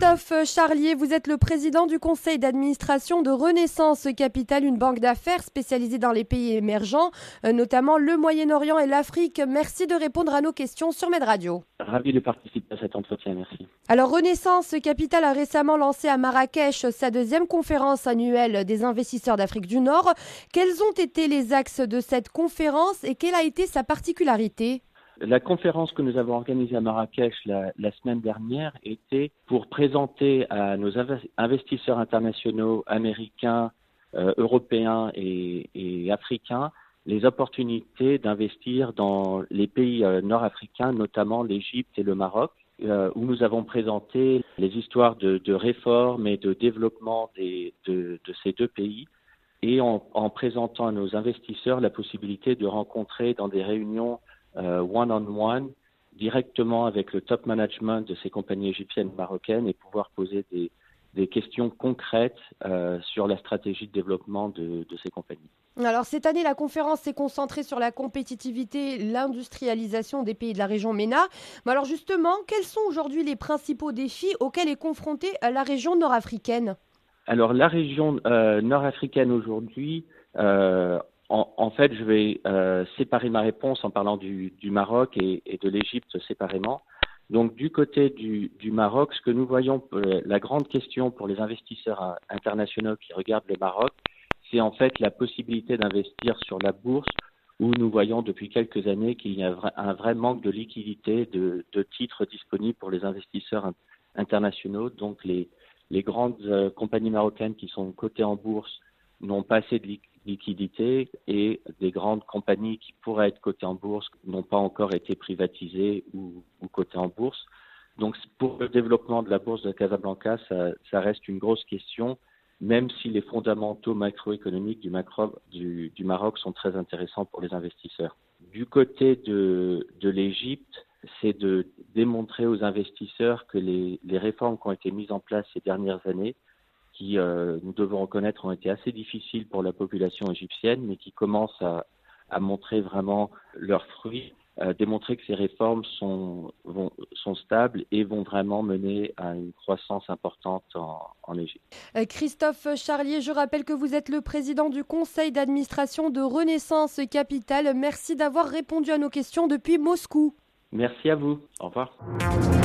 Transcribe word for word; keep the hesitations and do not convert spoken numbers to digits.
Christophe Charlier, vous êtes le président du conseil d'administration de Renaissance Capital, une banque d'affaires spécialisée dans les pays émergents, notamment le Moyen-Orient et l'Afrique. Merci de répondre à nos questions sur Med Radio. Ravi de participer à cet entretien, merci. Alors Renaissance Capital a récemment lancé à Marrakech sa deuxième conférence annuelle des investisseurs d'Afrique du Nord. Quels ont été les axes de cette conférence et quelle a été sa particularité ? La conférence que nous avons organisée à Marrakech la, la semaine dernière était pour présenter à nos investisseurs internationaux américains, euh, européens et, et africains les opportunités d'investir dans les pays euh, nord-africains, notamment l'Égypte et le Maroc, euh, où nous avons présenté les histoires de, de réforme et de développement des, de, de ces deux pays, et en, en présentant à nos investisseurs la possibilité de rencontrer dans des réunions Euh, one-on-one, directement avec le top management de ces compagnies égyptiennes et marocaines et pouvoir poser des, des questions concrètes euh, sur la stratégie de développement de, de ces compagnies. Alors cette année, la conférence s'est concentrée sur la compétitivité, l'industrialisation des pays de la région MENA. Mais alors justement, quels sont aujourd'hui les principaux défis auxquels est confrontée la région nord-africaine ? Alors la région euh, nord-africaine aujourd'hui, euh, En, en fait, je vais euh, séparer ma réponse en parlant du, du Maroc et, et de l'Égypte séparément. Donc, du côté du, du Maroc, ce que nous voyons, euh, la grande question pour les investisseurs internationaux qui regardent le Maroc, c'est en fait la possibilité d'investir sur la bourse, où nous voyons depuis quelques années qu'il y a un vrai manque de liquidité, de, de titres disponibles pour les investisseurs internationaux. Donc, les, les grandes euh, compagnies marocaines qui sont cotées en bourse n'ont pas assez de liquidité liquidité et des grandes compagnies qui pourraient être cotées en bourse n'ont pas encore été privatisées ou, ou cotées en bourse. Donc pour le développement de la bourse de Casablanca, ça, ça reste une grosse question, même si les fondamentaux macroéconomiques du, macro, du, du Maroc sont très intéressants pour les investisseurs. Du côté de, de l'Égypte, c'est de démontrer aux investisseurs que les, les réformes qui ont été mises en place ces dernières années, qui, euh, nous devons reconnaître, ont été assez difficiles pour la population égyptienne, mais qui commencent à, à montrer vraiment leurs fruits, euh, démontrer que ces réformes sont, vont, sont stables et vont vraiment mener à une croissance importante en, en Égypte. Euh, Christophe Charlier, je rappelle que vous êtes le président du conseil d'administration de Renaissance Capital. Merci d'avoir répondu à nos questions depuis Moscou. Merci à vous. Au revoir.